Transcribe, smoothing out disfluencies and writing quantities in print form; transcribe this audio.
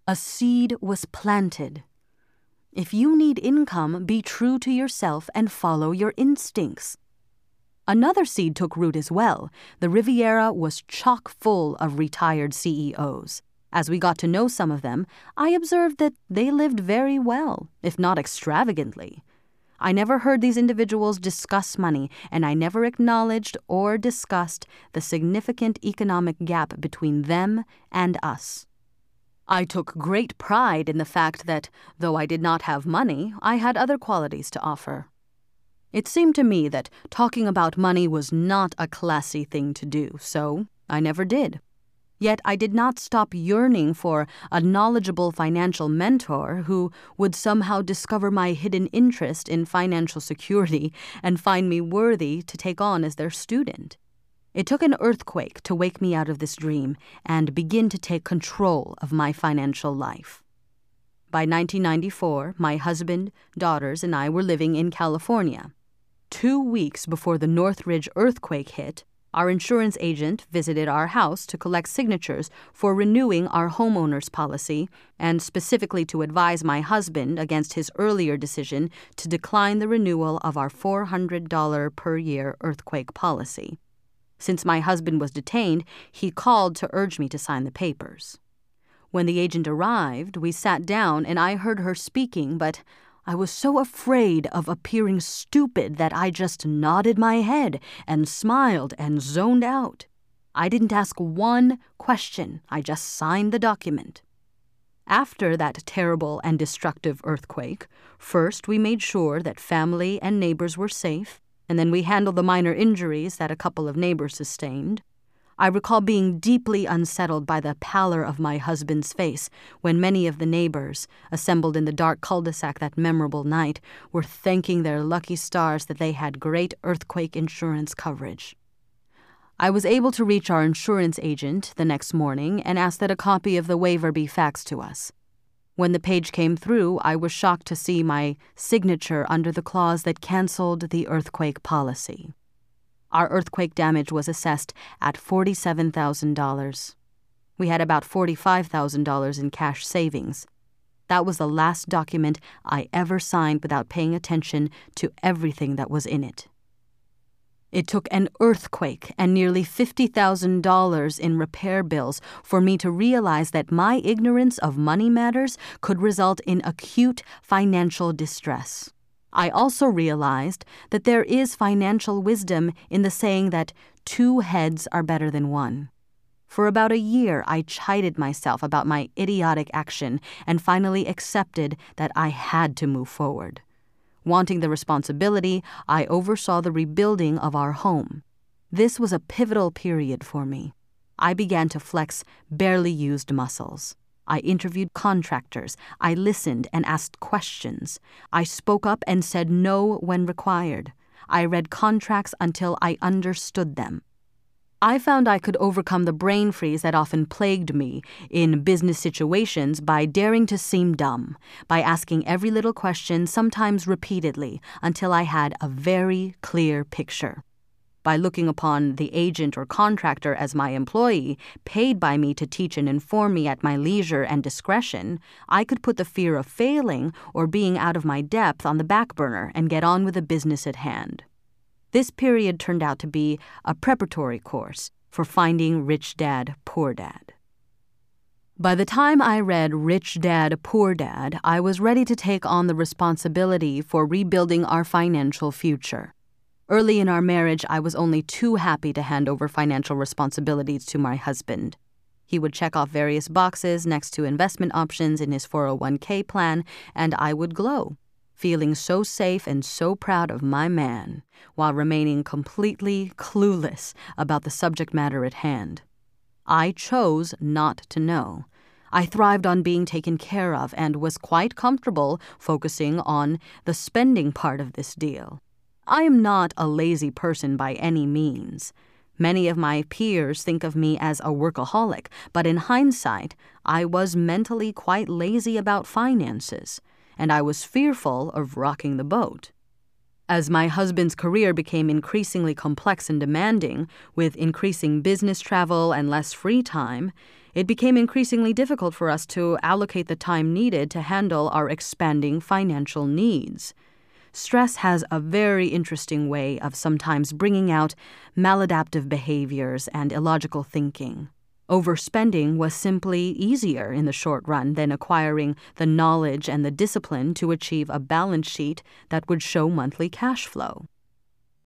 A seed was planted. If you need income, be true to yourself and follow your instincts. Another seed took root as well. The Riviera was chock full of retired CEOs. As we got to know some of them, I observed that they lived very well, if not extravagantly. I never heard these individuals discuss money, and I never acknowledged or discussed the significant economic gap between them and us. I took great pride in the fact that, though I did not have money, I had other qualities to offer. It seemed to me that talking about money was not a classy thing to do, so I never did. Yet I did not stop yearning for a knowledgeable financial mentor who would somehow discover my hidden interest in financial security and find me worthy to take on as their student. It took an earthquake to wake me out of this dream and begin to take control of my financial life. By 1994, my husband, daughters, and I were living in California. 2 weeks before the Northridge earthquake hit, our insurance agent visited our house to collect signatures for renewing our homeowner's policy and specifically to advise my husband against his earlier decision to decline the renewal of our $400 per year earthquake policy. Since my husband was detained, he called to urge me to sign the papers. When the agent arrived, we sat down and I heard her speaking, but I was so afraid of appearing stupid that I just nodded my head and smiled and zoned out. I didn't ask one question. I just signed the document. After that terrible and destructive earthquake, first we made sure that family and neighbors were safe, and then we handled the minor injuries that a couple of neighbors sustained. I recall being deeply unsettled by the pallor of my husband's face when many of the neighbors, assembled in the dark cul-de-sac that memorable night, were thanking their lucky stars that they had great earthquake insurance coverage. I was able to reach our insurance agent the next morning and ask that a copy of the waiver be faxed to us. When the page came through, I was shocked to see my signature under the clause that canceled the earthquake policy. Our earthquake damage was assessed at $47,000. We had about $45,000 in cash savings. That was the last document I ever signed without paying attention to everything that was in it. It took an earthquake and nearly $50,000 in repair bills for me to realize that my ignorance of money matters could result in acute financial distress. I also realized that there is financial wisdom in the saying that 2 heads are better than 1. For about a year, I chided myself about my idiotic action and finally accepted that I had to move forward. Wanting the responsibility, I oversaw the rebuilding of our home. This was a pivotal period for me. I began to flex barely used muscles. I interviewed contractors. I listened and asked questions. I spoke up and said no when required. I read contracts until I understood them. I found I could overcome the brain freeze that often plagued me in business situations by daring to seem dumb, by asking every little question, sometimes repeatedly, until I had a very clear picture. By looking upon the agent or contractor as my employee, paid by me to teach and inform me at my leisure and discretion, I could put the fear of failing or being out of my depth on the back burner and get on with the business at hand. This period turned out to be a preparatory course for finding Rich Dad, Poor Dad. By the time I read Rich Dad, Poor Dad, I was ready to take on the responsibility for rebuilding our financial future. Early in our marriage, I was only too happy to hand over financial responsibilities to my husband. He would check off various boxes next to investment options in his 401k plan, and I would glow, feeling so safe and so proud of my man, while remaining completely clueless about the subject matter at hand. I chose not to know. I thrived on being taken care of and was quite comfortable focusing on the spending part of this deal. I am not a lazy person by any means. Many of my peers think of me as a workaholic, but in hindsight, I was mentally quite lazy about finances, and I was fearful of rocking the boat. As my husband's career became increasingly complex and demanding, with increasing business travel and less free time, It became increasingly difficult for us to allocate the time needed to handle our expanding financial needs. Stress has a very interesting way of sometimes bringing out maladaptive behaviors and illogical thinking. Overspending was simply easier in the short run than acquiring the knowledge and the discipline to achieve a balance sheet that would show monthly cash flow.